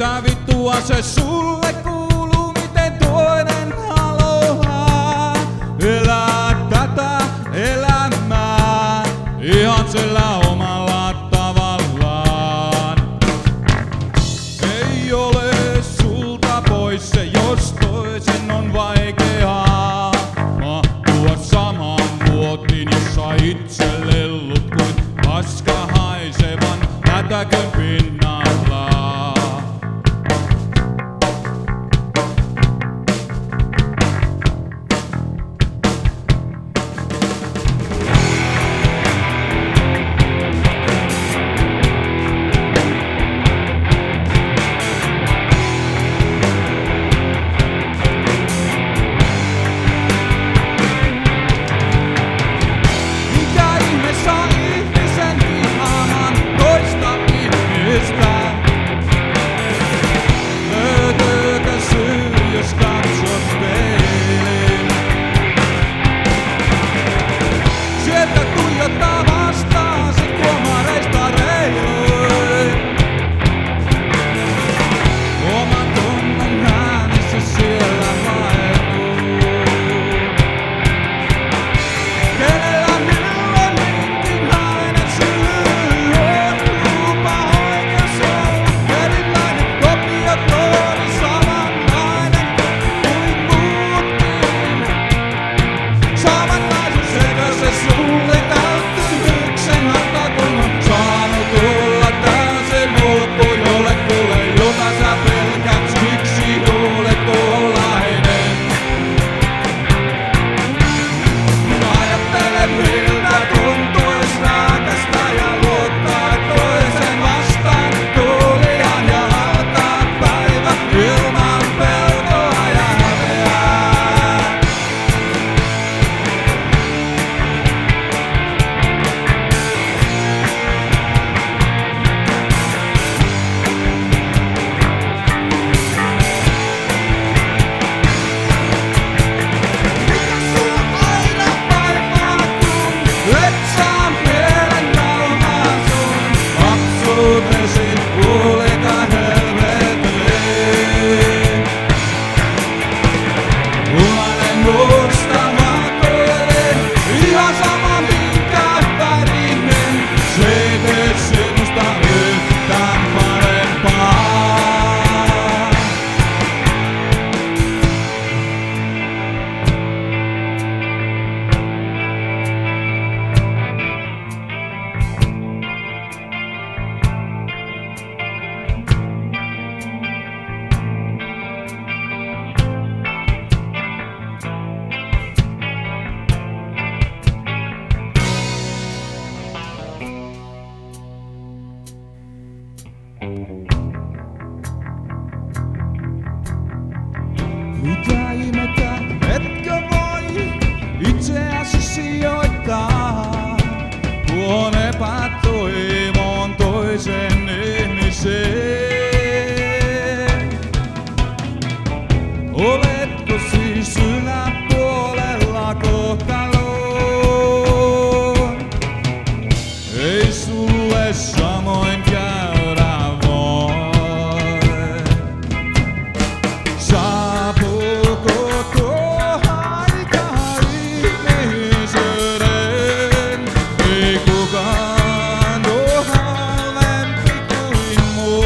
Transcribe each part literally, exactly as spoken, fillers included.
Mitä vittua se sulle kuuluu, miten toinen haluaa elää tätä elämää ihan sillä omalla tavallaan. Ei ole sulta pois se, jos toisen on vaikeaa mahtua samaan muotiin, jossa itse lellut kuin paska haisevan hätäkön pinnalla. Mitä ihmettä, etkö voi itseäsi sijoittaa tuon epätoivon toisen ihmiseen? Oletko siis yläpuolella kohtaloon? Ei sulle samoin käydä voi. Saapuuko tuo aika ihmisyyden? Ei kukaan oo halvempi kuin muu.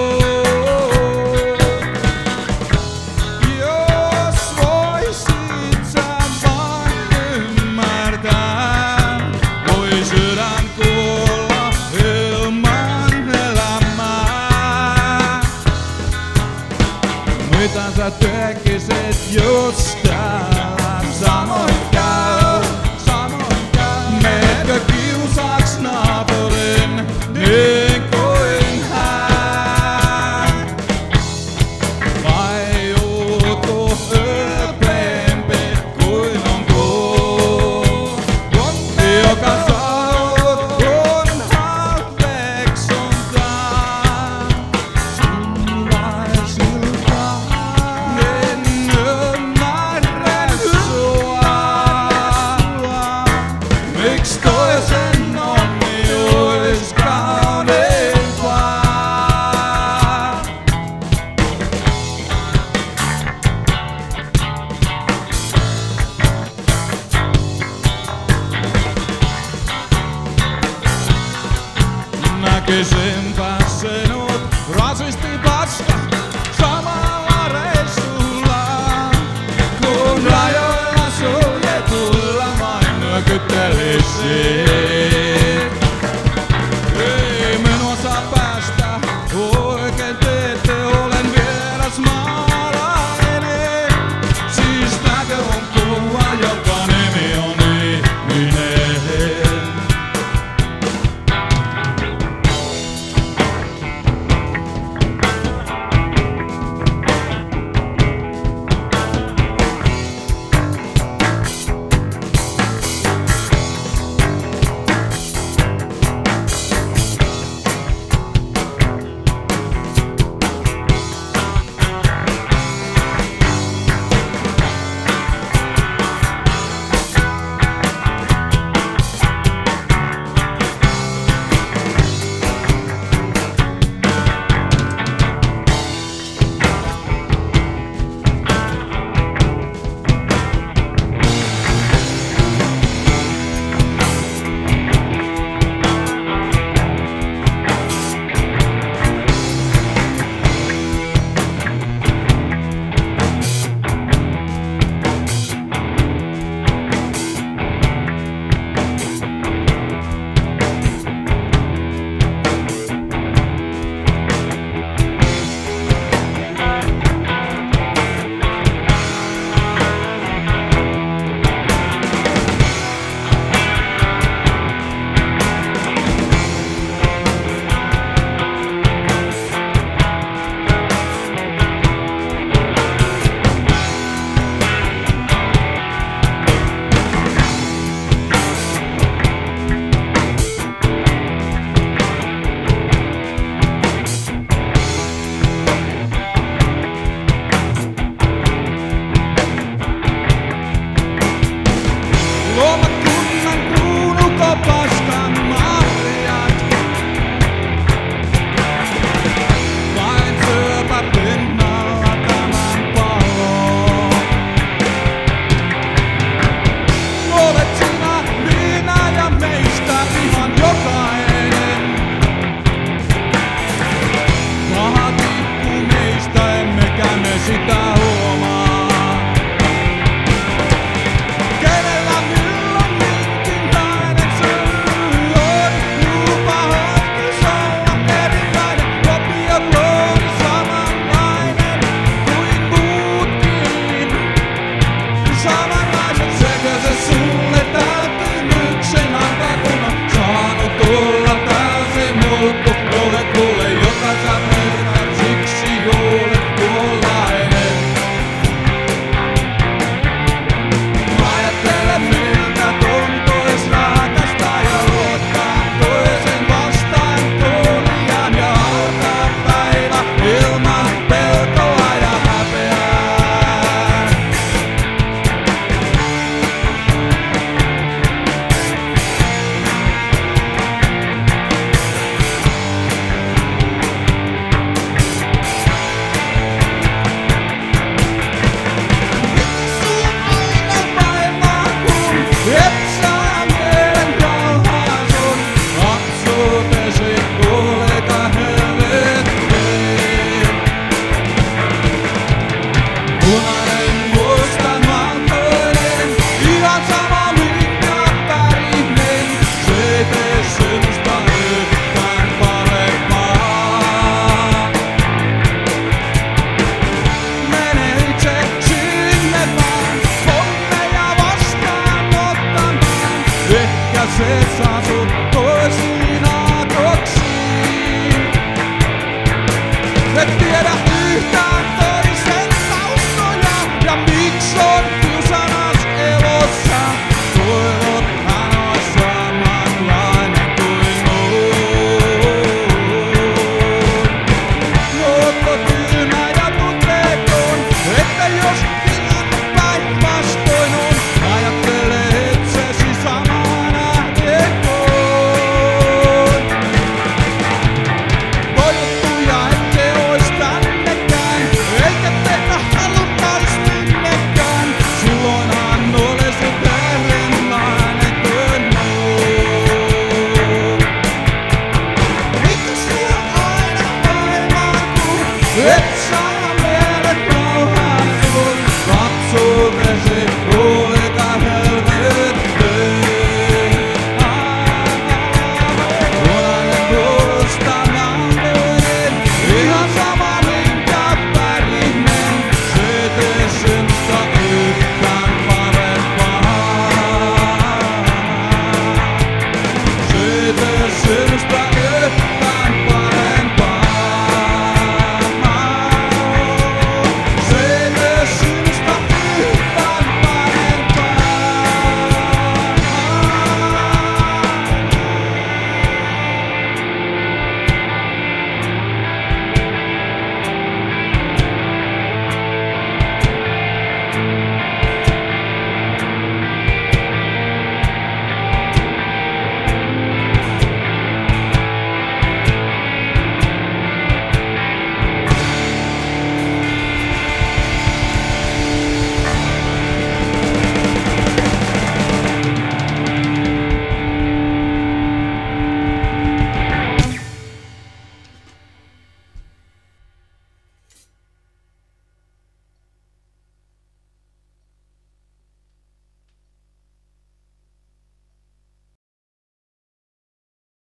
Jos voisit sä vain ymmärtää, voi sydän kuolla ilman elämää. Mitä sä tekisit, jos täällä samoin käy, samoin käy? Menetkö kiusaaks naapurin niin kuin hän? Vai ootko ylpeämpi kuin on tuo, joka saat on halveksuntaa? Sulaisilta en ymmärrä sua. Miks toisen onni ois kauneimpaa? näkisinpä sinut rasisti paska samalla reissulla, kun rajoilla suljetulla vain nyökyttelisin. Ei minua saa päästä oikein teette, olen vieras maalainen. Siis näkö on kuva, joka nimi on ihminen. Se saa sut